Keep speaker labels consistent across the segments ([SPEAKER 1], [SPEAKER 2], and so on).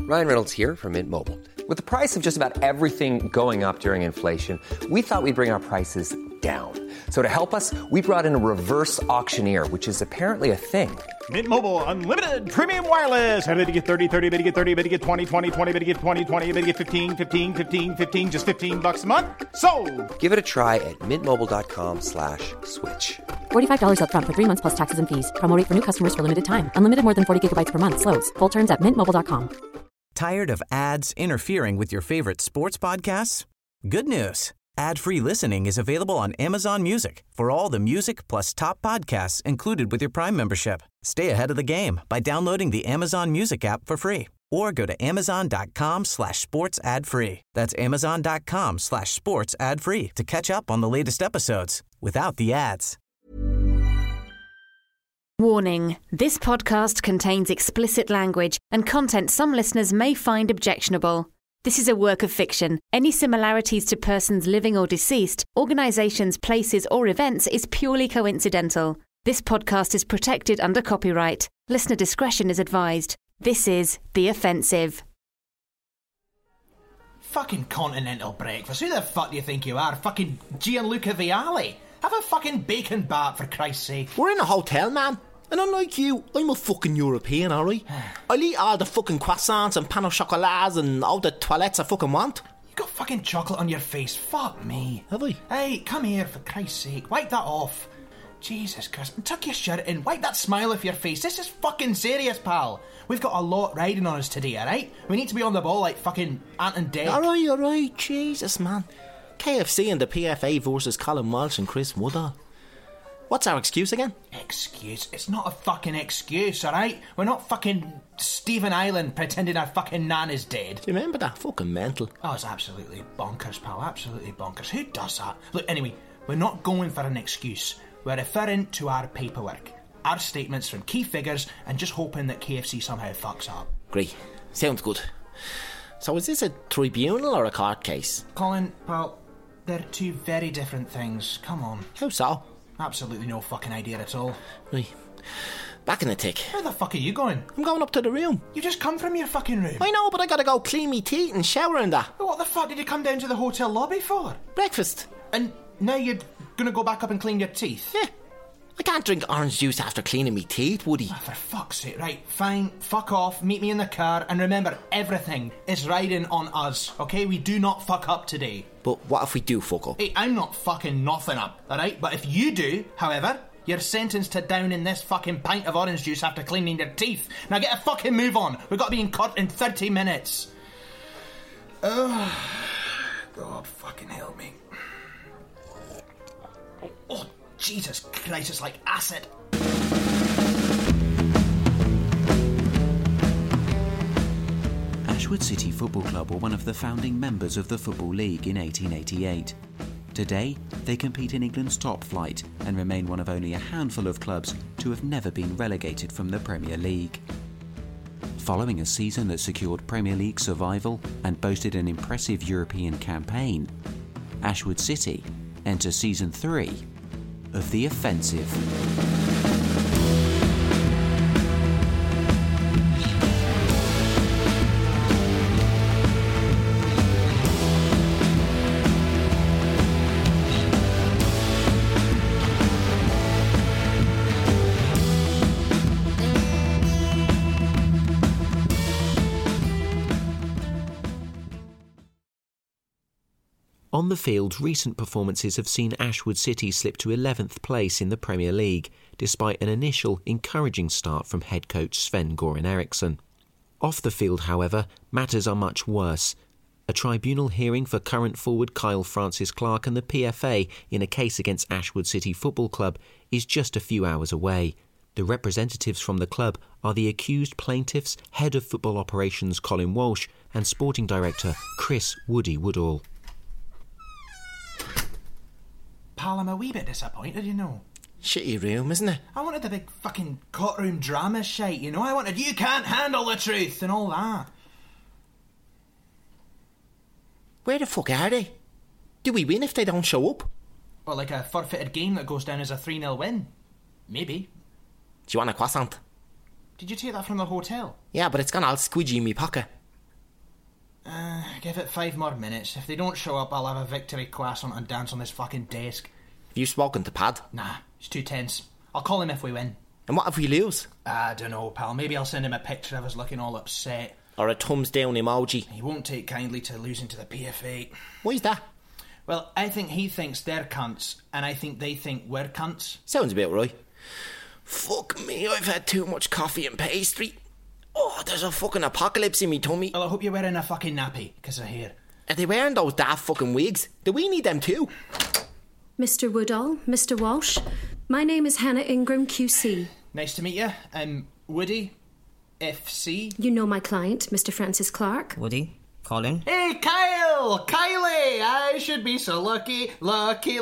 [SPEAKER 1] Ryan Reynolds here from Mint Mobile. With the price of just about everything going up during inflation, we thought we'd bring our prices down. So to help us, we brought in a reverse auctioneer, which is apparently a thing.
[SPEAKER 2] Mint Mobile Unlimited Premium Wireless. How to get 30, 30, bit to get 30, bit to get 20, 20, 20, bit to get 20, 20, bit to get 15, 15, 15, 15, just $15 a month? Sold!
[SPEAKER 1] Give it a try at mintmobile.com/switch.
[SPEAKER 3] $45 up front for 3 months plus taxes and fees. Promo rate for new customers for limited time. Unlimited more than 40 gigabytes per month. Slows full terms at mintmobile.com.
[SPEAKER 4] Tired of ads interfering with your favorite sports podcasts? Good news. Ad-free listening is available on Amazon Music for all the music plus top podcasts included with your Prime membership. Stay ahead of the game by downloading the Amazon Music app for free or go to amazon.com/sports ad free. That's amazon.com/sports ad free to catch up on the latest episodes without the ads.
[SPEAKER 5] Warning, this podcast contains explicit language and content some listeners may find objectionable. This is a work of fiction. Any similarities to persons living or deceased, organisations, places or events is purely coincidental. This podcast is protected under copyright. Listener discretion is advised. This is The Offensive.
[SPEAKER 6] Fucking continental breakfast. Who the fuck do you think you are? Fucking Gianluca Vialli? Have a fucking bacon bat, for Christ's sake.
[SPEAKER 7] We're in a hotel, man. And unlike you, I'm a fucking European, alright? I'll eat all the fucking croissants and pain au chocolats and all the toilettes I fucking want.
[SPEAKER 6] You got fucking chocolate on your face. Fuck me.
[SPEAKER 7] Have I?
[SPEAKER 6] Hey, come here, for Christ's sake. Wipe that off. Jesus Christ. Tuck your shirt in. Wipe that smile off your face. This is fucking serious, pal. We've got a lot riding on us today, alright? We need to be on the ball like fucking Ant and Dec.
[SPEAKER 7] Alright. Jesus, man. KFC and the PFA versus Colin Walsh and Chris Woodall. What's our excuse again?
[SPEAKER 6] Excuse? It's not a fucking excuse, alright? We're not fucking Stephen Island pretending our fucking nan is dead.
[SPEAKER 7] Do you remember that? Fucking mental.
[SPEAKER 6] Oh, it's absolutely bonkers, pal. Absolutely bonkers. Who does that? Look, anyway, we're not going for an excuse. We're referring to our paperwork, our statements from key figures, and just hoping that KFC somehow fucks up.
[SPEAKER 7] Great. Sounds good. So is this a tribunal or a court case?
[SPEAKER 6] Colin, pal, they're two very different things. Come on.
[SPEAKER 7] How so?
[SPEAKER 6] Absolutely no fucking idea at all.
[SPEAKER 7] Right. Back in the tick.
[SPEAKER 6] Where the fuck are you going?
[SPEAKER 7] I'm going up to the room.
[SPEAKER 6] You just come from your fucking room.
[SPEAKER 7] I know, but I gotta go clean me teeth and shower and that.
[SPEAKER 6] Well, what the fuck did you come down to the hotel lobby for?
[SPEAKER 7] Breakfast.
[SPEAKER 6] And now you're gonna go back up and clean your teeth?
[SPEAKER 7] Yeah. I can't drink orange juice after cleaning me teeth, Woody.
[SPEAKER 6] Oh, for fuck's sake. Right, fine. Fuck off. Meet me in the car. And remember, everything is riding on us, okay? We do not fuck up today.
[SPEAKER 7] But what if we do fuck up?
[SPEAKER 6] Hey, I'm not fucking nothing up, alright? But if you do, however, you're sentenced to down in this fucking pint of orange juice after cleaning your teeth. Now get a fucking move on. We've got to be in court in 30 minutes. Oh, God fucking help me. Oh, Jesus Christ, it's like acid.
[SPEAKER 8] Ashwood City Football Club were one of the founding members of the Football League in 1888. Today, they compete in England's top flight and remain one of only a handful of clubs to have never been relegated from the Premier League. Following a season that secured Premier League survival and boasted an impressive European campaign, Ashwood City enter Season 3 of The Offensive. On the field, recent performances have seen Ashwood City slip to 11th place in the Premier League, despite an initial encouraging start from head coach Sven-Göran Eriksson. Off the field, however, matters are much worse. A tribunal hearing for current forward Kyle Francis-Clark and the PFA in a case against Ashwood City Football Club is just a few hours away. The representatives from the club are the accused plaintiffs, head of football operations Colin Walsh and sporting director Chris Woody Woodall.
[SPEAKER 6] Pal, I'm a wee bit disappointed, you know.
[SPEAKER 7] Shitty room, isn't it?
[SPEAKER 6] I wanted the big fucking courtroom drama shite, you know? I wanted you can't handle the truth and all that.
[SPEAKER 7] Where the fuck are they? Do we win if they don't show up?
[SPEAKER 6] Or like a forfeited game that goes down as a 3-0 win. Maybe.
[SPEAKER 7] Do you want a croissant?
[SPEAKER 6] Did you take that from the hotel?
[SPEAKER 7] Yeah, but it's gone all squidgy in me pocket.
[SPEAKER 6] Give it 5 more minutes. If they don't show up, I'll have a victory croissant and dance on this fucking desk.
[SPEAKER 7] Have you spoken to Pad?
[SPEAKER 6] Nah, it's too tense. I'll call him if we win.
[SPEAKER 7] And what if we lose?
[SPEAKER 6] I don't know, pal. Maybe I'll send him a picture of us looking all upset.
[SPEAKER 7] Or a thumbs down emoji?
[SPEAKER 6] He won't take kindly to losing to the PFA.
[SPEAKER 7] Why's that?
[SPEAKER 6] Well, I think he thinks they're cunts, and I think they think we're cunts.
[SPEAKER 7] Sounds about right. Fuck me, I've had too much coffee and pastry. Oh, there's a fucking apocalypse in me tummy.
[SPEAKER 6] Well, I hope you're wearing a fucking nappy, because of hair.
[SPEAKER 7] Are they wearing those daft fucking wigs? Do we need them too?
[SPEAKER 9] Mr. Woodall, Mr. Walsh, my name is Hannah Ingram, QC.
[SPEAKER 6] Nice to meet you. I'm Woody, FC.
[SPEAKER 9] You know my client, Mr. Francis Clark.
[SPEAKER 10] Woody, Colin.
[SPEAKER 6] Hey, Kyle! Kylie! I should be so lucky. Wait.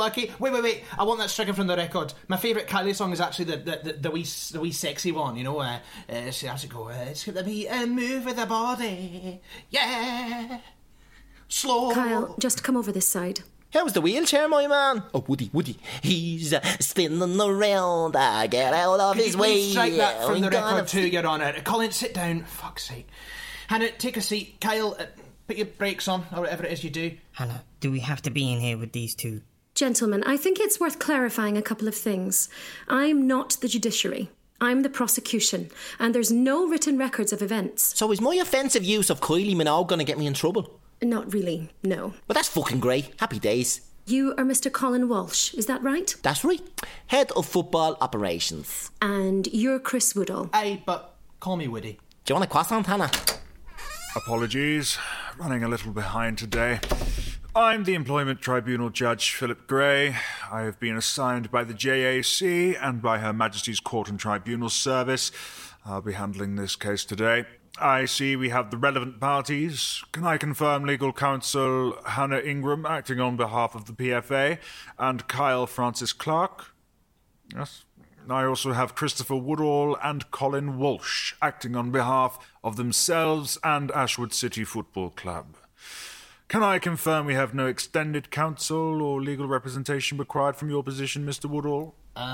[SPEAKER 6] I want that stricken from the record. My favourite Kylie song is actually the wee sexy one, you know. How's it go? It's gonna be a move with the body. Yeah! Slow.
[SPEAKER 9] Kyle, just come over this side.
[SPEAKER 7] How's the wheelchair, my man? Oh, Woody. He's spinning around. I get out of his way.
[SPEAKER 6] Strike that from the record too, Your Honour. Colin, sit down. Fuck's sake. Hannah, take a seat. Kyle, put your brakes on, or whatever it is you do.
[SPEAKER 10] Hannah, do we have to be in here with these two?
[SPEAKER 9] Gentlemen, I think it's worth clarifying a couple of things. I'm not the judiciary. I'm the prosecution, and there's no written records of events.
[SPEAKER 7] So is my offensive use of Kylie Minogue going to get me in trouble?
[SPEAKER 9] Not really, no.
[SPEAKER 7] But that's fucking great. Happy days.
[SPEAKER 9] You are Mr. Colin Walsh, is that right?
[SPEAKER 7] That's right. Head of Football Operations.
[SPEAKER 9] And you're Chris Woodall.
[SPEAKER 6] Aye, but call me Woody.
[SPEAKER 7] Do you want a croissant, Hannah?
[SPEAKER 11] Apologies. Running a little behind today. I'm the Employment Tribunal Judge Philip Gray. I have been assigned by the JAC and by Her Majesty's Court and Tribunal Service. I'll be handling this case today. I see we have the relevant parties. Can I confirm legal counsel Hannah Ingram acting on behalf of the PFA and Kyle Francis Clark? Yes. I also have Christopher Woodall and Colin Walsh acting on behalf of themselves and Ashwood City Football Club. Can I confirm we have no extended counsel or legal representation required from your position, Mr. Woodall?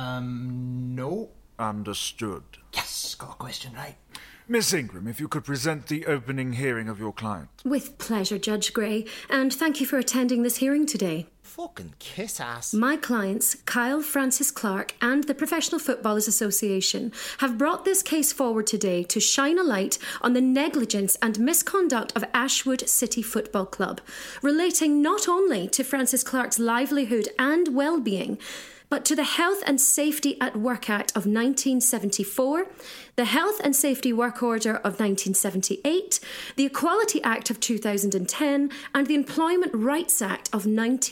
[SPEAKER 6] No.
[SPEAKER 11] Understood.
[SPEAKER 6] Yes, got a question right.
[SPEAKER 11] Miss Ingram, if you could present the opening hearing of your client.
[SPEAKER 9] With pleasure, Judge Gray, and thank you for attending this hearing today.
[SPEAKER 7] Fucking kiss ass.
[SPEAKER 9] My clients, Kyle Francis Clark and the Professional Footballers Association, have brought this case forward today to shine a light on the negligence and misconduct of Ashwood City Football Club, relating not only to Francis Clark's livelihood and well-being, but to the Health and Safety at Work Act of 1974, the Health and Safety Work Order of 1978, the Equality Act of 2010, and the Employment Rights Act of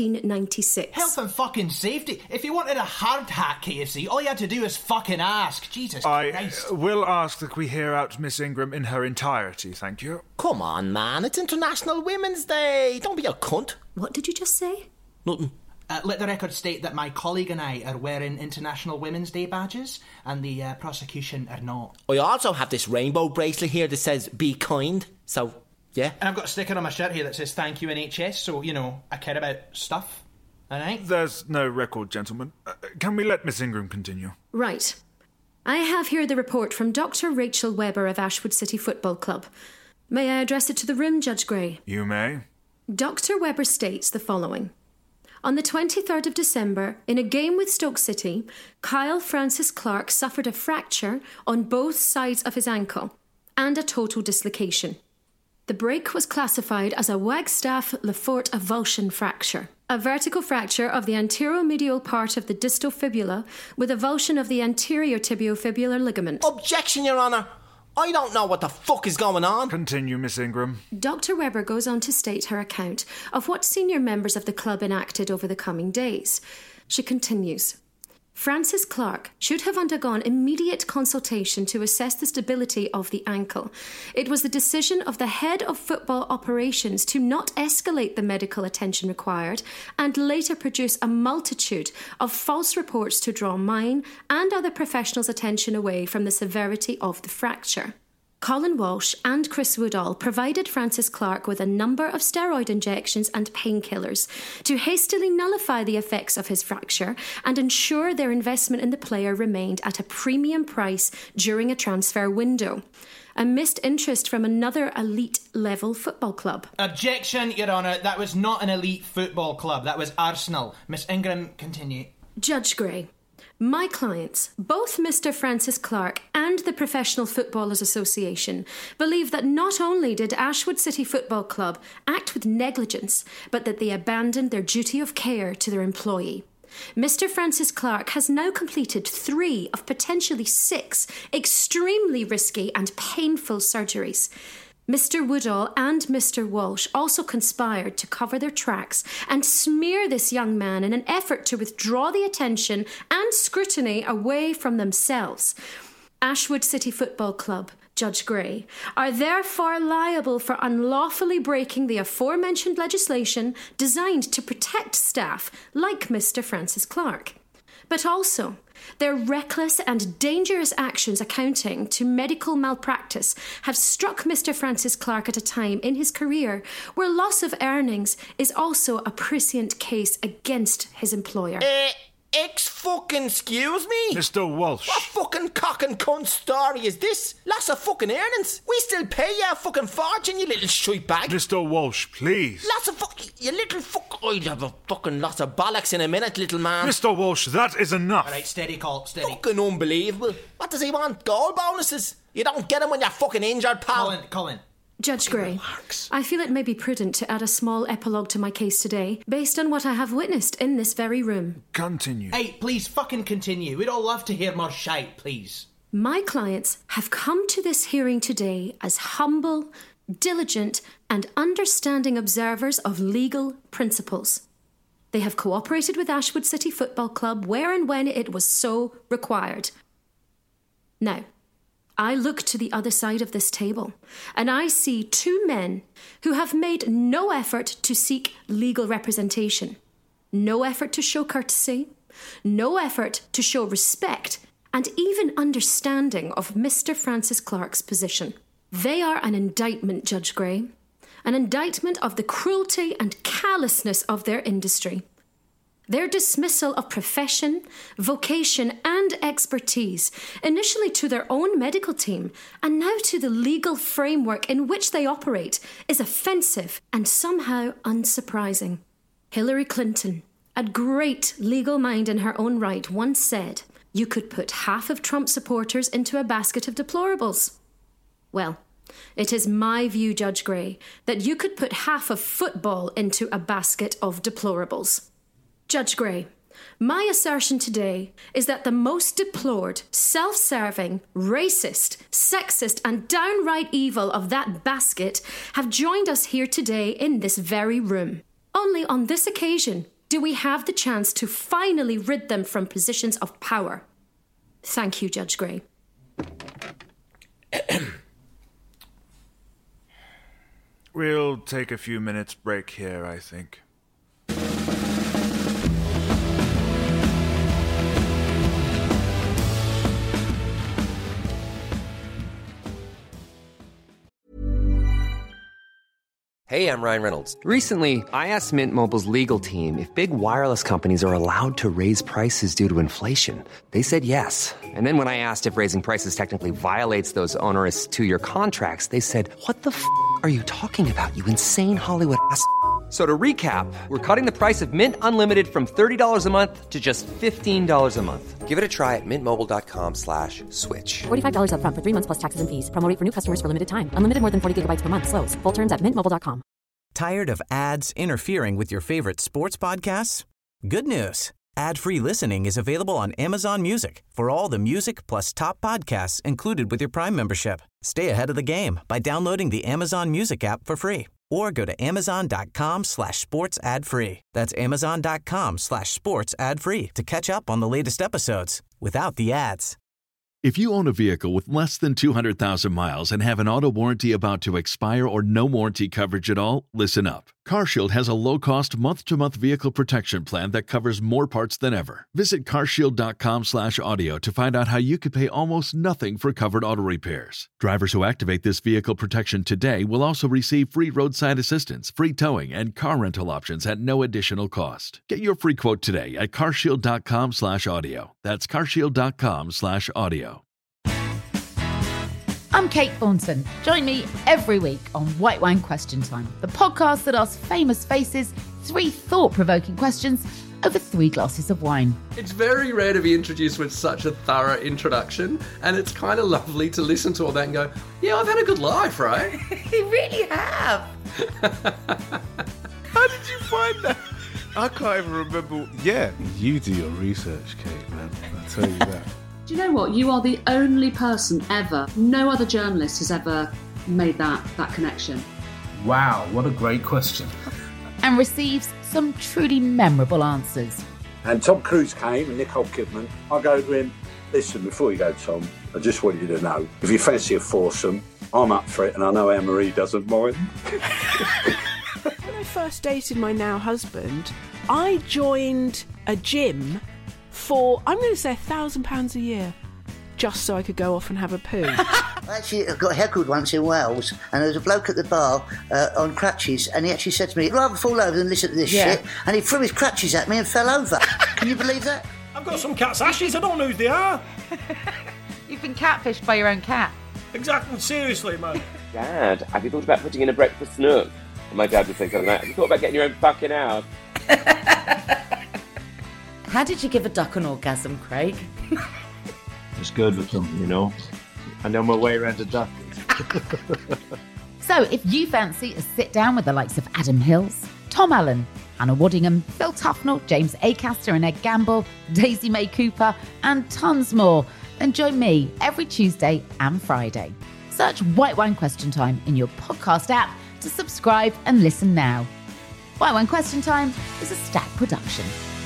[SPEAKER 9] 1996.
[SPEAKER 6] Health and fucking safety? If you wanted a hard hat, KFC, all you had to do is fucking ask. Jesus Christ.
[SPEAKER 11] I will ask that we hear out Miss Ingram in her entirety, thank you.
[SPEAKER 7] Come on, man. It's International Women's Day. Don't be a cunt.
[SPEAKER 9] What did you just say?
[SPEAKER 7] Nothing.
[SPEAKER 6] Let the record state that my colleague and I are wearing International Women's Day badges and the prosecution are not.
[SPEAKER 7] I also have this rainbow bracelet here that says be kind. So, yeah.
[SPEAKER 6] And I've got a sticker on my shirt here that says thank you NHS, so, you know, I care about stuff. Alright?
[SPEAKER 11] There's no record, gentlemen. Can we let Miss Ingram continue?
[SPEAKER 9] Right. I have here the report from Dr. Rachel Webber of Ashwood City Football Club. May I address it to the room, Judge Gray?
[SPEAKER 11] You may.
[SPEAKER 9] Dr. Webber states the following. On the 23rd of December, in a game with Stoke City, Kyle Francis Clark suffered a fracture on both sides of his ankle and a total dislocation. The break was classified as a Wagstaff-Lefort avulsion fracture, a vertical fracture of the anteromedial part of the distal fibula with avulsion of the anterior tibiofibular ligament.
[SPEAKER 7] Objection, Your Honour! I don't know what the fuck is going on.
[SPEAKER 11] Continue, Miss Ingram.
[SPEAKER 9] Dr. Webber goes on to state her account of what senior members of the club enacted over the coming days. She continues, Francis Clark should have undergone immediate consultation to assess the stability of the ankle. It was the decision of the head of football operations to not escalate the medical attention required and later produce a multitude of false reports to draw mine and other professionals' attention away from the severity of the fracture. Colin Walsh and Chris Woodall provided Francis Clark with a number of steroid injections and painkillers to hastily nullify the effects of his fracture and ensure their investment in the player remained at a premium price during a transfer window. and missed interest from another elite-level football club.
[SPEAKER 6] Objection, Your Honour. That was not an elite football club. That was Arsenal. Miss Ingram, continue.
[SPEAKER 9] Judge Gray, my clients, both Mr. Francis Clark and the Professional Footballers Association, believe that not only did Ashwood City Football Club act with negligence, but that they abandoned their duty of care to their employee. Mr. Francis Clark has now completed 3 of potentially 6 extremely risky and painful surgeries. Mr. Woodall and Mr. Walsh also conspired to cover their tracks and smear this young man in an effort to withdraw the attention and scrutiny away from themselves. Ashwood City Football Club, Judge Gray, are therefore liable for unlawfully breaking the aforementioned legislation designed to protect staff like Mr. Francis Clark. But also, their reckless and dangerous actions accounting to medical malpractice have struck Mr. Francis Clark at a time in his career where loss of earnings is also a prescient case against his employer.
[SPEAKER 7] Excuse me?
[SPEAKER 11] Mr. Walsh.
[SPEAKER 7] What fucking cock and cunt story is this? Lots of fucking earnings. We still pay you a fucking fortune, you little shite bag.
[SPEAKER 11] Mr. Walsh, please.
[SPEAKER 7] Lots of you little fuck. I'd have a fucking lots of bollocks in a minute, little man.
[SPEAKER 11] Mr. Walsh, that is enough.
[SPEAKER 6] All right, steady, Colt, steady.
[SPEAKER 7] Fucking unbelievable. What does he want? Goal bonuses? You don't get them when you're fucking injured, pal.
[SPEAKER 6] Colin.
[SPEAKER 9] Judge Gray, I feel it may be prudent to add a small epilogue to my case today, based on what I have witnessed in this very room.
[SPEAKER 11] Continue.
[SPEAKER 6] Hey, please fucking continue. We'd all love to hear more shite, please.
[SPEAKER 9] My clients have come to this hearing today as humble, diligent, and understanding observers of legal principles. They have cooperated with Ashwood City Football Club where and when it was so required. Now, I look to the other side of this table, and I see 2 men who have made no effort to seek legal representation, no effort to show courtesy, no effort to show respect, and even understanding of Mr. Francis Clark's position. They are an indictment, Judge Gray, an indictment of the cruelty and callousness of their industry. Their dismissal of profession, vocation, and expertise, initially to their own medical team, and now to the legal framework in which they operate, is offensive and somehow unsurprising. Hillary Clinton, a great legal mind in her own right, once said, "You could put half of Trump supporters into a basket of deplorables." Well, it is my view, Judge Gray, that you could put half of football into a basket of deplorables. Judge Gray, my assertion today is that the most deplored, self-serving, racist, sexist, and downright evil of that basket have joined us here today in this very room. Only on this occasion do we have the chance to finally rid them from positions of power. Thank you, Judge Gray.
[SPEAKER 11] We'll take a few minutes break here, I think.
[SPEAKER 1] Hey, I'm Ryan Reynolds. Recently, I asked Mint Mobile's legal team if big wireless companies are allowed to raise prices due to inflation. They said yes. And then when I asked if raising prices technically violates those onerous 2-year contracts, they said, "What the f*** are you talking about, you insane Hollywood ass?" So to recap, we're cutting the price of Mint Unlimited from $30 a month to just $15 a month. Give it a try at mintmobile.com/switch.
[SPEAKER 3] $45 up front for 3 months plus taxes and fees. Promo rate for new customers for limited time. Unlimited more than 40 gigabytes per month. Slows full terms at mintmobile.com.
[SPEAKER 4] Tired of ads interfering with your favorite sports podcasts? Good news. Ad-free listening is available on Amazon Music for all the music plus top podcasts included with your Prime membership. Stay ahead of the game by downloading the Amazon Music app for free or go to amazon.com/sports ad free. That's amazon.com/sports ad free to catch up on the latest episodes without the ads.
[SPEAKER 12] If you own a vehicle with less than 200,000 miles and have an auto warranty about to expire or no warranty coverage at all, listen up. CarShield has a low-cost month-to-month vehicle protection plan that covers more parts than ever. Visit carshield.com/audio to find out how you could pay almost nothing for covered auto repairs. Drivers who activate this vehicle protection today will also receive free roadside assistance, free towing, and car rental options at no additional cost. Get your free quote today at carshield.com/audio. That's carshield.com/audio.
[SPEAKER 13] I'm Kate Thornton. Join me every week on White Wine Question Time, the podcast that asks famous faces 3 thought-provoking questions over 3 glasses of wine.
[SPEAKER 14] It's very rare to be introduced with such a thorough introduction, and it's kind of lovely to listen to all that and go, yeah, I've had a good life, right?
[SPEAKER 15] You really have.
[SPEAKER 16] How did you find that? I can't even remember. Yeah, you do your research, Kate, man. I'll tell you that.
[SPEAKER 17] Do you know what? You are the only person ever, no other journalist has ever made that connection.
[SPEAKER 18] Wow, what a great question.
[SPEAKER 13] And receives some truly memorable answers.
[SPEAKER 19] And Tom Cruise came and Nicole Kidman. I go to him, listen, before you go, Tom, I just want you to know, if you fancy a foursome, I'm up for it, and I know Anne-Marie doesn't mind.
[SPEAKER 20] When I first dated my now husband, I joined a gym for, I'm going to say £1,000 a year, just so I could go off and have a poo.
[SPEAKER 21] Actually, I got heckled once in Wales, and there was a bloke at the bar on crutches, and he actually said to me, "I'd rather fall over than listen to this shit," and he threw his crutches at me and fell over. Can you believe that?
[SPEAKER 22] I've got some cat's ashes, I don't know who they are.
[SPEAKER 13] You've been catfished by your own cat.
[SPEAKER 22] Exactly, seriously, man.
[SPEAKER 23] Dad, have you thought about putting in a breakfast nook? And my dad would say something like, have you thought about getting your own fucking house?
[SPEAKER 15] How did you give a duck an orgasm, Craig?
[SPEAKER 24] Just good with them, you know. And on my way around to duck.
[SPEAKER 13] So if you fancy a sit down with the likes of Adam Hills, Tom Allen, Hannah Waddingham, Phil Tufnell, James Acaster and Ed Gamble, Daisy May Cooper and tons more, then join me every Tuesday and Friday. Search White Wine Question Time in your podcast app to subscribe and listen now. White Wine Question Time is a Stack production.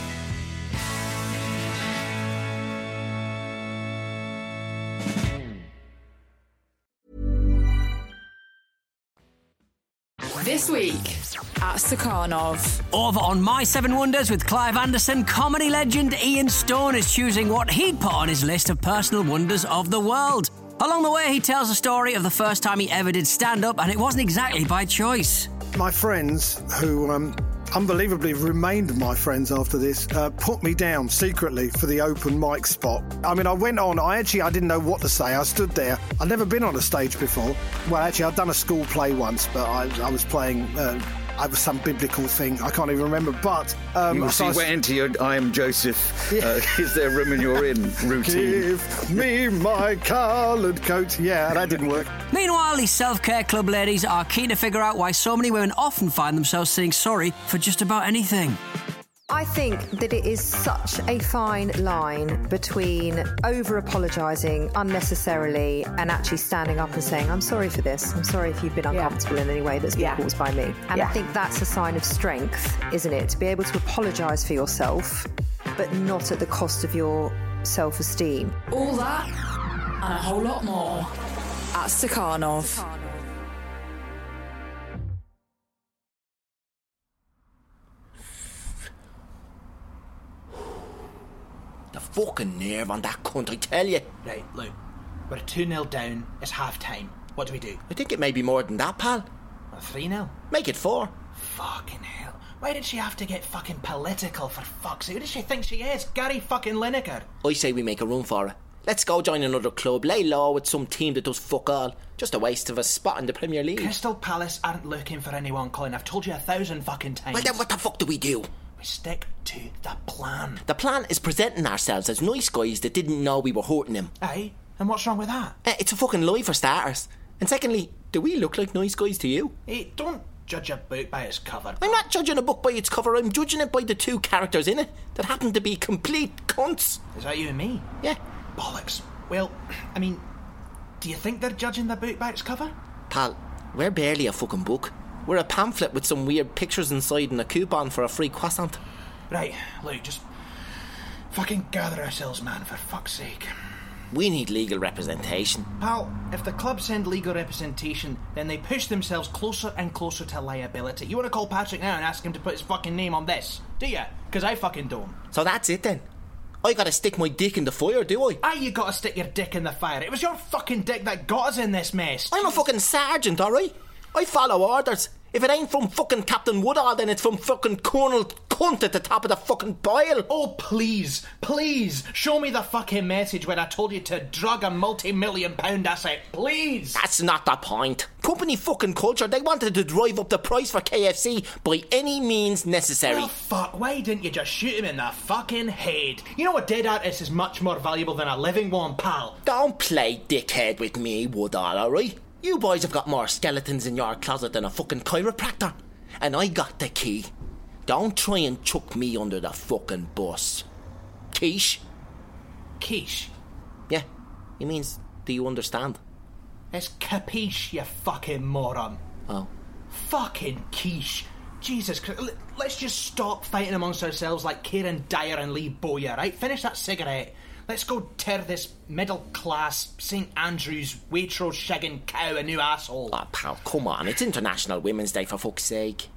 [SPEAKER 25] This week at Stakhanov.
[SPEAKER 26] Over on My Seven Wonders with Clive Anderson, comedy legend Ian Stone is choosing what he'd put on his list of personal wonders of the world. Along the way, he tells a story of the first time he ever did stand-up, and it wasn't exactly by choice.
[SPEAKER 27] My friends, who unbelievably remained my friends after this, put me down secretly for the open mic spot. I mean, I went on, I didn't know what to say. I stood there. I'd never been on a stage before. Well, actually, I'd done a school play once, but I was playing... it was some biblical thing. I can't even remember, but...
[SPEAKER 28] so you went into your I am Joseph, is there room in your inn routine?
[SPEAKER 27] Give me my coloured coat. Yeah, that didn't work.
[SPEAKER 26] Meanwhile, these self-care club ladies are keen to figure out why so many women often find themselves saying sorry for just about anything.
[SPEAKER 29] I think that it is such a fine line between over-apologising unnecessarily and actually standing up and saying, I'm sorry for this. I'm sorry if you've been uncomfortable in any way that's been caused by me. And I think that's a sign of strength, isn't it? To be able to apologise for yourself, but not at the cost of your self-esteem.
[SPEAKER 25] All that and a whole lot more at Stakhanov.
[SPEAKER 7] The fucking nerve on that cunt, I tell you.
[SPEAKER 6] Right, look, we're 2-0 down, it's half-time. What do we do?
[SPEAKER 7] I think it may be more than that, pal.
[SPEAKER 6] 3-0?
[SPEAKER 7] Make it 4.
[SPEAKER 6] Fucking hell. Why did she have to get fucking political, for fuck's sake? Who does she think she is? Gary fucking Lineker?
[SPEAKER 7] I say we make a run for it. Let's go join another club, lay low with some team that does fuck all. Just a waste of a spot in the Premier League.
[SPEAKER 6] Crystal Palace aren't looking for anyone, Colin. I've told you 1,000 fucking times.
[SPEAKER 7] Well, then what the fuck do we do?
[SPEAKER 6] We stick to the plan.
[SPEAKER 7] The plan is presenting ourselves as nice guys that didn't know we were hurting him.
[SPEAKER 6] Aye? And what's wrong with that?
[SPEAKER 7] It's a fucking lie for starters. And secondly, do we look like nice guys to you?
[SPEAKER 6] Hey, don't judge a book by its cover.
[SPEAKER 7] I'm not judging a book by its cover, I'm judging it by the 2 characters in it that happen to be complete cunts.
[SPEAKER 6] Is that you and me?
[SPEAKER 7] Yeah.
[SPEAKER 6] Bollocks. Well, I mean, do you think they're judging the book by its cover?
[SPEAKER 7] Pal, we're barely a fucking book. We're a pamphlet with some weird pictures inside and a coupon for a free croissant.
[SPEAKER 6] Right, look, just fucking gather ourselves, man, for fuck's sake.
[SPEAKER 7] We need legal representation.
[SPEAKER 6] Pal, if the club send legal representation, then they push themselves closer and closer to liability. You want to call Patrick now and ask him to put his fucking name on this, do you? Because I fucking don't.
[SPEAKER 7] So that's it then? I gotta stick my dick in the fire, do I?
[SPEAKER 6] Aye, you gotta stick your dick in the fire. It was your fucking dick that got us in this mess.
[SPEAKER 7] I'm a fucking sergeant, alright? I follow orders. If it ain't from fucking Captain Woodall, then it's from fucking Colonel cunt at the top of the fucking pile.
[SPEAKER 6] Oh, please, show me the fucking message where I told you to drug a multi-million-pound asset, please.
[SPEAKER 7] That's not the point. Company fucking culture, they wanted to drive up the price for KFC by any means necessary.
[SPEAKER 6] Oh, fuck, why didn't you just shoot him in the fucking head? You know a dead artist is much more valuable than a living one, pal.
[SPEAKER 7] Don't play dickhead with me, Woodall, alright? You boys have got more skeletons in your closet than a fucking chiropractor. And I got the key. Don't try and chuck me under the fucking bus. Quiche?
[SPEAKER 6] Quiche?
[SPEAKER 7] Yeah, he means, do you understand?
[SPEAKER 6] It's capiche, you fucking moron.
[SPEAKER 7] Oh.
[SPEAKER 6] Fucking quiche. Jesus Christ. Let's just stop fighting amongst ourselves like Kieran Dyer and Lee Bowyer, right? Finish that cigarette. Let's go tear this middle-class St Andrews Waitrose shagging cow a new asshole.
[SPEAKER 7] Oh, pal, come on. It's International Women's Day, for fuck's sake.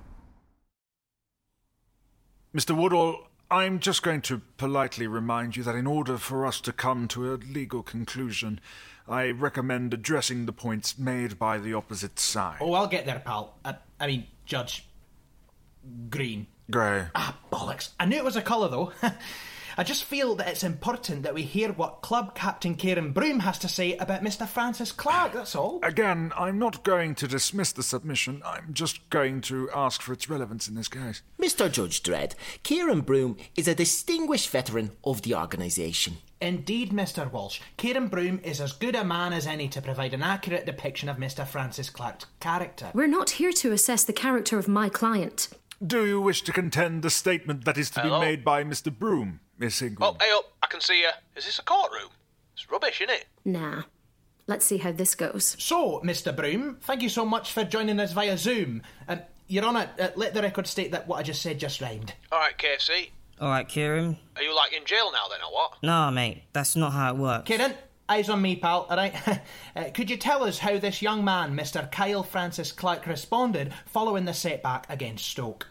[SPEAKER 1] Mr. Woodall, I'm just going to politely remind you that in order for us to come to a legal conclusion, I recommend addressing the points made by the opposite side.
[SPEAKER 6] Oh, I'll get there, pal. Judge. Green.
[SPEAKER 1] Grey.
[SPEAKER 6] Ah, bollocks. I knew it was a colour, though. I just feel that it's important that we hear what club captain Kieran Broom has to say about Mr. Francis Clark, that's all.
[SPEAKER 1] Again, I'm not going to dismiss the submission. I'm just going to ask for its relevance in this case.
[SPEAKER 7] Mr. Judge Dredd, Kieran Broom is a distinguished veteran of the organisation.
[SPEAKER 6] Indeed, Mr. Walsh. Kieran Broom is as good a man as any to provide an accurate depiction of Mr. Francis Clark's character.
[SPEAKER 2] We're not here to assess the character of my client.
[SPEAKER 1] Do you wish to contend the statement that is to be made by Mr. Broom, Miss Ingram?
[SPEAKER 3] Oh, hey up, I can see you. Is this a courtroom? It's rubbish, isn't it?
[SPEAKER 2] Nah. Let's see how this goes.
[SPEAKER 6] So, Mr. Broom, thank you so much for joining us via Zoom. Your Honour, let the record state that what I just said just rhymed.
[SPEAKER 3] Alright, KFC.
[SPEAKER 4] Alright, Kieran.
[SPEAKER 3] Are you, in jail now then, or what?
[SPEAKER 4] Nah, mate, that's not how it works.
[SPEAKER 6] Kieran, eyes on me, pal, alright? Could you tell us how this young man, Mr. Kyle Francis Clark, responded following the setback against Stoke?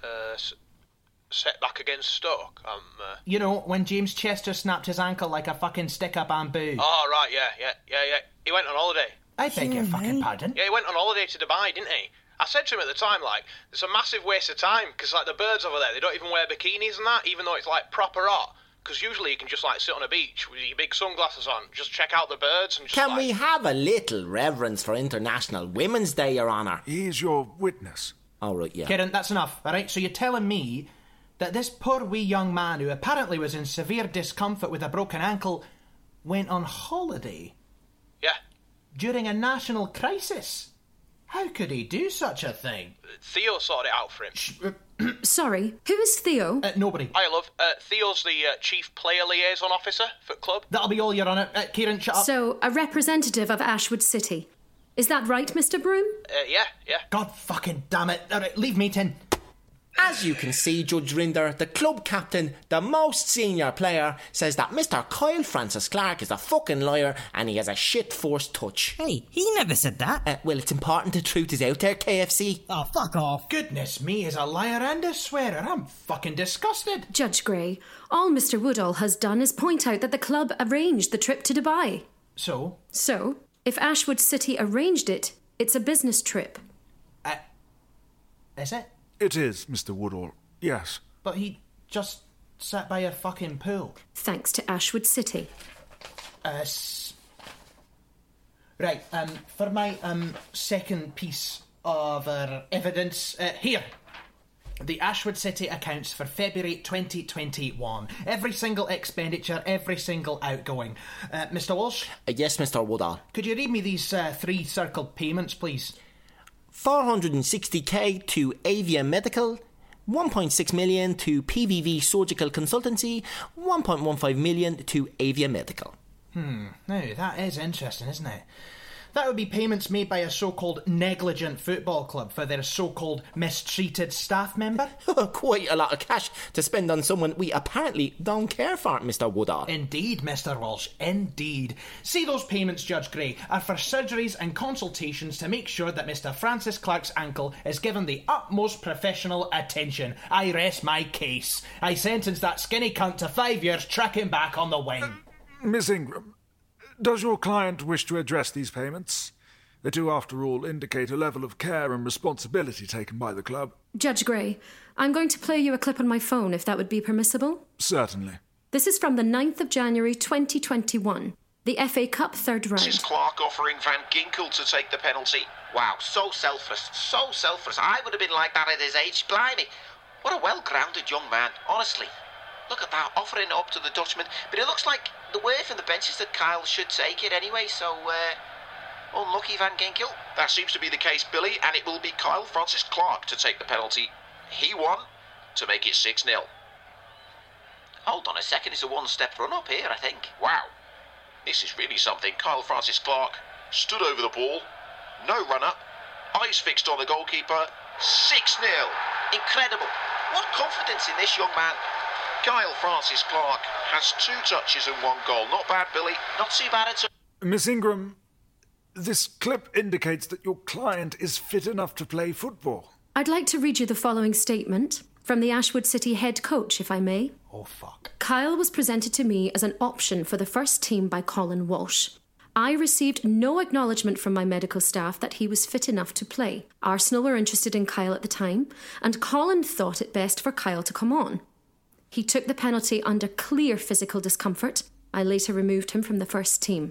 [SPEAKER 3] Setback against Stoke?
[SPEAKER 6] You know, when James Chester snapped his ankle like a fucking stick of bamboo.
[SPEAKER 3] Oh, right, yeah. He went on holiday.
[SPEAKER 6] I beg your fucking pardon?
[SPEAKER 3] Yeah, he went on holiday to Dubai, didn't he? I said to him at the time, it's a massive waste of time, because, the birds over there, they don't even wear bikinis and that, even though it's, proper hot. Because usually you can just, sit on a beach with your big sunglasses on, just check out the birds and just,
[SPEAKER 7] Can we have a little reverence for International Women's Day, Your Honour?
[SPEAKER 1] He's your witness.
[SPEAKER 7] Oh, right, yeah.
[SPEAKER 6] Kieran, that's enough, alright? So you're telling me that this poor wee young man who apparently was in severe discomfort with a broken ankle went on holiday?
[SPEAKER 3] Yeah.
[SPEAKER 6] During a national crisis? How could he do such a thing?
[SPEAKER 3] Theo sorted it out for him.
[SPEAKER 2] Sorry, who is Theo?
[SPEAKER 6] Nobody.
[SPEAKER 3] Hi, love. Theo's the Chief Player Liaison Officer for the club.
[SPEAKER 6] That'll be all, Your Honour. Kieran, shut up.
[SPEAKER 2] So, a representative of Ashwood City. Is that right, Mr. Broom?
[SPEAKER 3] Yeah.
[SPEAKER 6] God fucking damn it. All right, leave me, Tin.
[SPEAKER 7] As you can see, Judge Rinder, the club captain, the most senior player, says that Mr. Kyle Francis Clark is a fucking liar and he has a shit-forced touch.
[SPEAKER 4] Hey, he never said that.
[SPEAKER 7] Well, it's important the truth is out there, KFC.
[SPEAKER 4] Oh, fuck off.
[SPEAKER 6] Goodness me, he's a liar and a swearer. I'm fucking disgusted.
[SPEAKER 2] Judge Gray, all Mr. Woodall has done is point out that the club arranged the trip to Dubai.
[SPEAKER 6] So?
[SPEAKER 2] So, if Ashwood City arranged it, it's a business trip.
[SPEAKER 6] Is it?
[SPEAKER 1] It is, Mr. Woodall, yes.
[SPEAKER 6] But he just sat by a fucking pool.
[SPEAKER 2] Thanks to Ashwood City.
[SPEAKER 6] Right, for my second piece of evidence, here. The Ashwood City accounts for February 2021. Every single expenditure, every single outgoing. Mr. Walsh?
[SPEAKER 7] Yes, Mr. Woodall.
[SPEAKER 6] Could you read me these three circled payments, please?
[SPEAKER 7] 460k to Avia Medical, 1.6 million to PVV Surgical Consultancy, 1.15 million to Avia Medical.
[SPEAKER 6] Now, that is interesting, isn't it? That would be payments made by a so-called negligent football club for their so-called mistreated staff member.
[SPEAKER 7] Quite a lot of cash to spend on someone we apparently don't care for, Mr. Woodall.
[SPEAKER 6] Indeed, Mr. Walsh, indeed. See, those payments, Judge Gray, are for surgeries and consultations to make sure that Mr. Francis Clark's ankle is given the utmost professional attention. I rest my case. I sentence that skinny cunt to 5 years tracking back on the wing.
[SPEAKER 1] Miss Ingram, does your client wish to address these payments? They do, after all, indicate a level of care and responsibility taken by the club.
[SPEAKER 2] Judge Gray, I'm going to play you a clip on my phone, if that would be permissible.
[SPEAKER 1] Certainly.
[SPEAKER 2] This is from the 9th of January 2021. The FA Cup third round.
[SPEAKER 5] Mrs. Clark offering Van Ginkel to take the penalty. Wow, so selfless, so selfless. I would have been like that at his age, blimey. What a well-grounded young man, honestly. Look at that, offering it up to the Dutchman. But it looks like the word from the bench is that Kyle should take it anyway, so, unlucky Van Ginkel.
[SPEAKER 28] That seems to be the case, Billy, and it will be Kyle Francis Clark to take the penalty. He won to make it 6-0.
[SPEAKER 5] Hold on a second, it's a one-step run-up here, I think.
[SPEAKER 28] Wow, this is really something. Kyle Francis Clark stood over the ball, no run-up, eyes fixed on the goalkeeper, 6-0.
[SPEAKER 5] Incredible. What confidence in this young man.
[SPEAKER 28] Kyle Francis Clark has 2 touches and 1 goal. Not bad, Billy.
[SPEAKER 5] Not too bad at all.
[SPEAKER 1] Miss Ingram, this clip indicates that your client is fit enough to play football.
[SPEAKER 2] I'd like to read you the following statement from the Ashwood City head coach, if I may.
[SPEAKER 6] Oh, fuck.
[SPEAKER 2] Kyle was presented to me as an option for the first team by Colin Walsh. I received no acknowledgement from my medical staff that he was fit enough to play. Arsenal were interested in Kyle at the time, and Colin thought it best for Kyle to come on. He took the penalty under clear physical discomfort. I later removed him from the first team.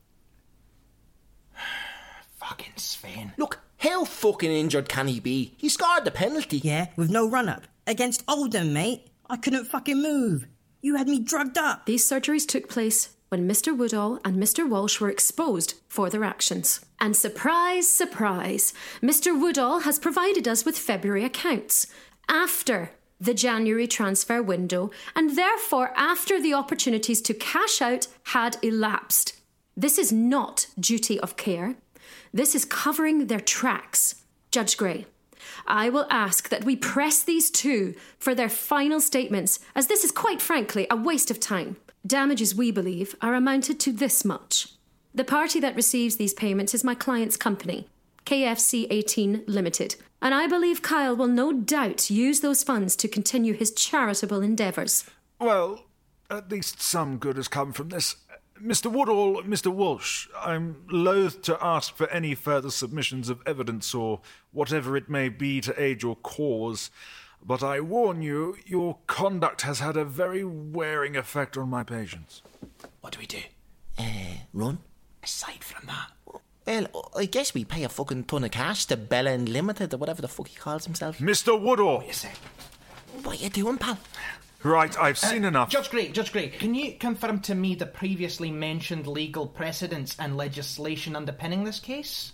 [SPEAKER 6] Fucking Sven.
[SPEAKER 7] Look, how fucking injured can he be? He scored the penalty.
[SPEAKER 4] Yeah, with no run-up. Against Oldham, mate. I couldn't fucking move. You had me drugged up.
[SPEAKER 2] These surgeries took place when Mr. Woodall and Mr. Walsh were exposed for their actions. And surprise, surprise, Mr. Woodall has provided us with February accounts after the January transfer window, and therefore after the opportunities to cash out had elapsed. This is not duty of care. This is covering their tracks. Judge Gray, I will ask that we press these two for their final statements, as this is quite frankly a waste of time. Damages, we believe, are amounted to this much. The party that receives these payments is my client's company, KFC 18 Limited, and I believe Kyle will no doubt use those funds to continue his charitable endeavours.
[SPEAKER 1] Well, at least some good has come from this. Mr. Woodall, Mr. Walsh, I'm loath to ask for any further submissions of evidence or whatever it may be to aid your cause, but I warn you, your conduct has had a very wearing effect on my patients.
[SPEAKER 6] What do we do?
[SPEAKER 7] Run?
[SPEAKER 6] Aside from that.
[SPEAKER 7] Well, I guess we pay a fucking ton of cash to Bella Unlimited or whatever the fuck he calls himself.
[SPEAKER 1] Mr. Woodall!
[SPEAKER 7] What are you doing, pal?
[SPEAKER 1] Right, I've seen enough.
[SPEAKER 6] Judge Gray, can you confirm to me the previously mentioned legal precedents and legislation underpinning this case?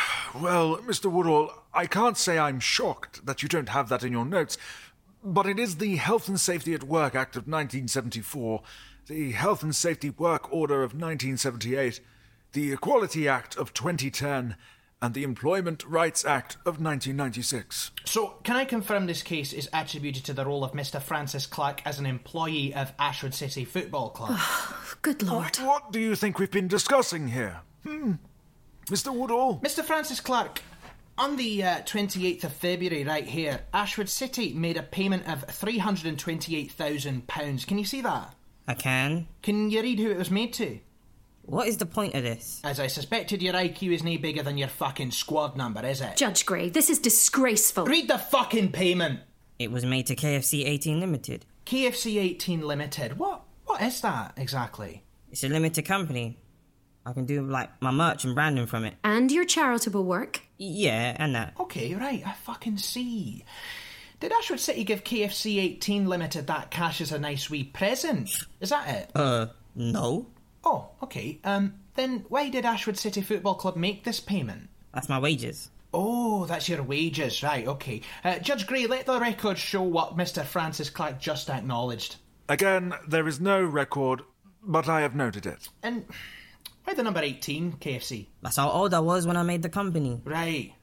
[SPEAKER 1] Well, Mr. Woodall, I can't say I'm shocked that you don't have that in your notes, but it is the Health and Safety at Work Act of 1974, the Health and Safety Work Order of 1978, the Equality Act of 2010, and the Employment Rights Act of 1996.
[SPEAKER 6] So, can I confirm this case is attributed to the role of Mr. Francis Clark as an employee of Ashwood City Football Club?
[SPEAKER 2] Good Lord.
[SPEAKER 1] What do you think we've been discussing here? Mr. Woodall?
[SPEAKER 6] Mr. Francis Clark, on the 28th of February, right here, Ashwood City made a payment of £328,000. Can you see that?
[SPEAKER 4] I can.
[SPEAKER 6] Can you read who it was made to?
[SPEAKER 4] What is the point of this?
[SPEAKER 6] As I suspected, your IQ is no bigger than your fucking squad number, is it?
[SPEAKER 2] Judge Gray, this is disgraceful.
[SPEAKER 6] Read the fucking payment!
[SPEAKER 4] It was made to KFC 18 Limited.
[SPEAKER 6] KFC 18 Limited? What is that, exactly?
[SPEAKER 4] It's a limited company. I can do, my merch and branding from it.
[SPEAKER 2] And your charitable work?
[SPEAKER 4] Yeah, and that.
[SPEAKER 6] Okay, right, I fucking see. Did Ashwood City give KFC 18 Limited that cash as a nice wee present? Is that it?
[SPEAKER 4] No.
[SPEAKER 6] Oh, okay. Then why did Ashwood City Football Club make this payment?
[SPEAKER 4] That's my wages.
[SPEAKER 6] Oh, that's your wages, right, okay. Judge Gray, let the record show what Mr. Francis Clark just acknowledged.
[SPEAKER 1] Again, there is no record, but I have noted it.
[SPEAKER 6] And why the number 18, KFC?
[SPEAKER 4] That's how old I was when I made the company.
[SPEAKER 6] Right.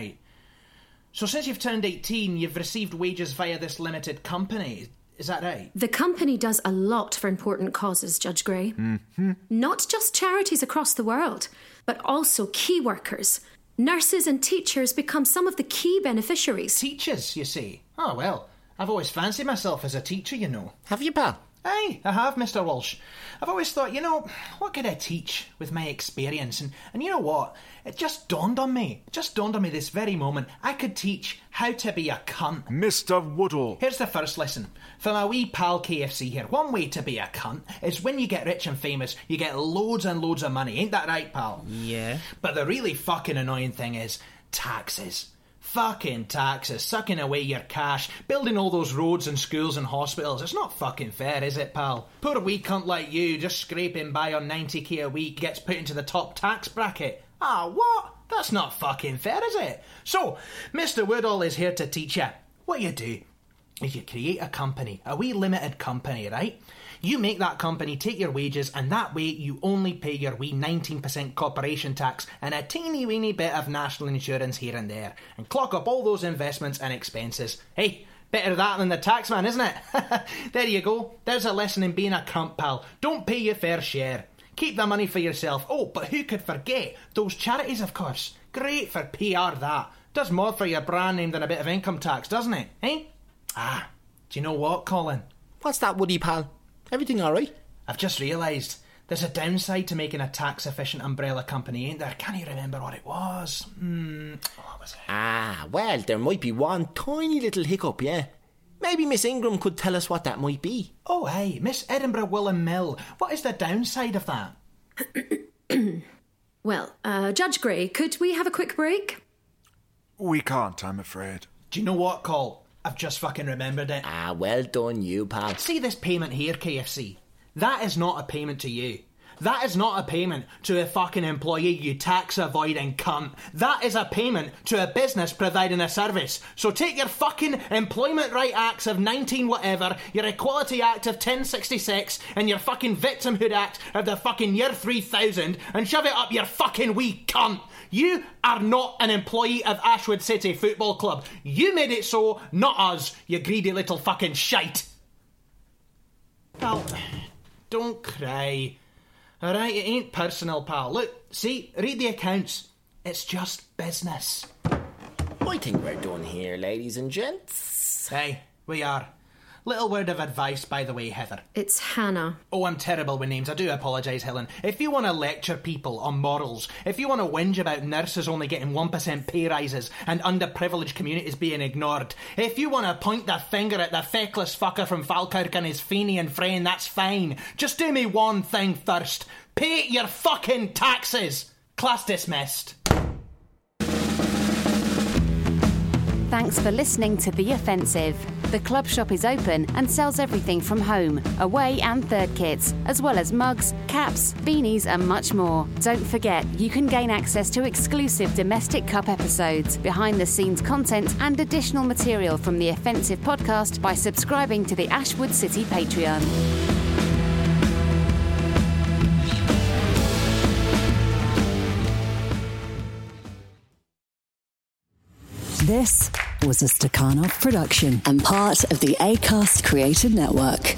[SPEAKER 6] So since you've turned 18, you've received wages via this limited company. Is that right?
[SPEAKER 2] The company does a lot for important causes, Judge Gray.
[SPEAKER 1] Mm-hmm.
[SPEAKER 2] Not just charities across the world, but also key workers. Nurses and teachers become some of the key beneficiaries.
[SPEAKER 6] Teachers, you say? Oh, well, I've always fancied myself as a teacher, you know.
[SPEAKER 7] Have you, pal?
[SPEAKER 6] Aye, I have, Mr. Walsh. I've always thought, what could I teach with my experience? And you know what? It just dawned on me. This very moment. I could teach how to be a cunt.
[SPEAKER 1] Mr. Woodall.
[SPEAKER 6] Here's the first lesson. For my wee pal KFC here, one way to be a cunt is when you get rich and famous, you get loads and loads of money. Ain't that right, pal?
[SPEAKER 7] Yeah.
[SPEAKER 6] But the really fucking annoying thing is taxes. Fucking taxes, sucking away your cash, building all those roads and schools and hospitals. It's not fucking fair, is it, pal? Poor wee cunt like you, just scraping by on 90k a week, gets put into the top tax bracket. Ah, what? That's not fucking fair, is it? So, Mr. Woodall is here to teach you. What you do is you create a company, a wee limited company, right? You make that company take your wages, and that way you only pay your wee 19% corporation tax and a teeny weeny bit of national insurance here and there, and clock up all those investments and expenses. Hey, better that than the taxman, isn't it? There you go. There's a lesson in being a cunt, pal. Don't pay your fair share. Keep the money for yourself. Oh, but who could forget those charities, of course. Great for PR, that. Does more for your brand name than a bit of income tax, doesn't it? Eh? Ah, do you know what, Colin?
[SPEAKER 7] What's that, Woody, pal? Everything all right?
[SPEAKER 6] I've just realised there's a downside to making a tax-efficient umbrella company, ain't there? Can you remember what it was? What was it?
[SPEAKER 7] Ah, well, there might be one tiny little hiccup, yeah. Maybe Miss Ingram could tell us what that might be.
[SPEAKER 6] Oh, hey, Miss Edinburgh Willem Mill. What is the downside of that?
[SPEAKER 2] Well, Judge Gray, could we have a quick break?
[SPEAKER 1] We can't, I'm afraid.
[SPEAKER 6] Do you know what, Col? I've just fucking remembered it.
[SPEAKER 7] Ah, well done you, pal.
[SPEAKER 6] See this payment here, KFC? That is not a payment to you. That is not a payment to a fucking employee, you tax-avoiding cunt. That is a payment to a business providing a service. So take your fucking Employment Right Acts of 19 whatever, your Equality Act of 1066, and your fucking Victimhood Act of the fucking year 3000 and shove it up your fucking wee cunt. You are not an employee of Ashwood City Football Club. You made it so, not us, you greedy little fucking shite. Pal, don't cry. Alright, it ain't personal, pal. Look, see, read the accounts. It's just business.
[SPEAKER 7] I think we're done here, ladies and gents.
[SPEAKER 6] Hey, we are. Little word of advice, by the way, Heather.
[SPEAKER 2] It's Hannah.
[SPEAKER 6] Oh, I'm terrible with names. I do apologise, Helen. If you want to lecture people on morals, if you want to whinge about nurses only getting 1% pay rises and underprivileged communities being ignored, if you want to point the finger at the feckless fucker from Falkirk and his Fenian friend, that's fine. Just do me one thing first. Pay your fucking taxes. Class dismissed.
[SPEAKER 8] Thanks for listening to The Offensive. The club shop is open and sells everything from home, away and third kits, as well as mugs, caps, beanies and much more. Don't forget, you can gain access to exclusive Domestic Cup episodes, behind-the-scenes content and additional material from The Offensive podcast by subscribing to the Ashwood City Patreon.
[SPEAKER 9] This was a Stakhanov production and part of the Acast Creative Network.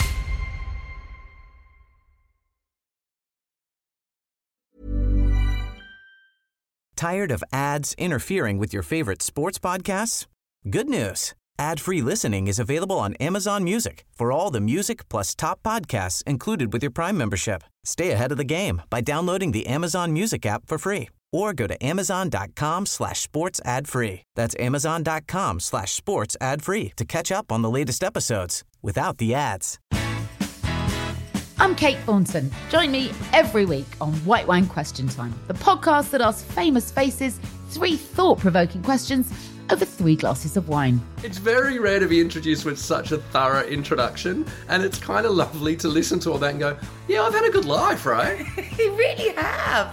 [SPEAKER 10] Tired of ads interfering with your favorite sports podcasts? Good news. Ad-free listening is available on Amazon Music for all the music plus top podcasts included with your Prime membership. Stay ahead of the game by downloading the Amazon Music app for free or go to amazon.com/sports ad free. That's amazon.com/sports ad free to catch up on the latest episodes without the ads.
[SPEAKER 13] I'm Kate Thornton. Join me every week on White Wine Question Time, the podcast that asks famous faces 3 thought-provoking questions over 3 glasses of wine.
[SPEAKER 11] It's very rare to be introduced with such a thorough introduction, and it's kind of lovely to listen to all that and go, yeah, I've had a good life, right?
[SPEAKER 15] You really have.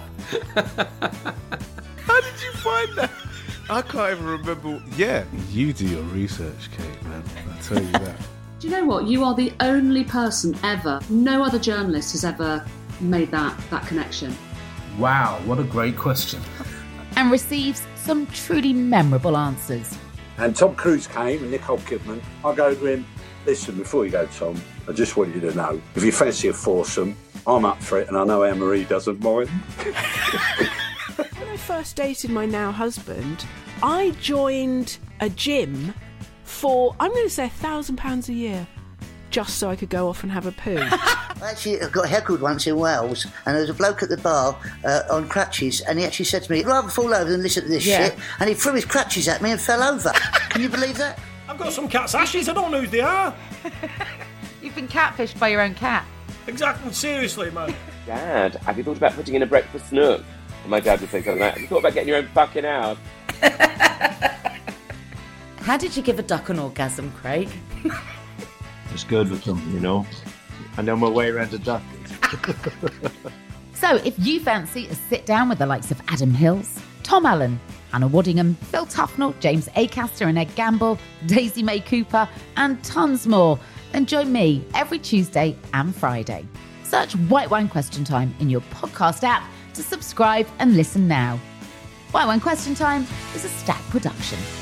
[SPEAKER 12] How did you find that? I can't even remember. Yeah, you do your research, Kate, man. I'll tell you that.
[SPEAKER 14] Do you know what? You are the only person ever, no other journalist has ever made that connection.
[SPEAKER 16] Wow, what a great question.
[SPEAKER 13] And receives some truly memorable answers.
[SPEAKER 19] And Tom Cruise came and Nicole Kidman. I go to him, listen, before you go, Tom, I just want you to know, if you fancy a foursome, I'm up for it, and I know Anne-Marie doesn't mind.
[SPEAKER 20] When I first dated my now husband, I joined a gym for, I'm going to say £1,000 a year. just so I could go off and have a poo.
[SPEAKER 17] Actually, I got heckled once in Wales, and there was a bloke at the bar on crutches, and he actually said to me, "I'd rather fall over than listen to this shit," and he threw his crutches at me and fell over. Can you believe that?
[SPEAKER 18] I've got some cat's ashes, I don't know who they are.
[SPEAKER 13] You've been catfished by your own cat.
[SPEAKER 18] Exactly, seriously, man.
[SPEAKER 21] Dad, have you thought about putting in a breakfast nook? And my dad would say something like, have you thought about getting your own fucking house?
[SPEAKER 15] How did you give a duck an orgasm, Craig?
[SPEAKER 16] It's good with them, you know. I know my way around a duck.
[SPEAKER 13] So if you fancy a sit down with the likes of Adam Hills, Tom Allen, Hannah Waddingham, Phil Tufnell, James Acaster and Ed Gamble, Daisy May Cooper and tons more, then join me every Tuesday and Friday. Search White Wine Question Time in your podcast app to subscribe and listen now. White Wine Question Time is a Stack production.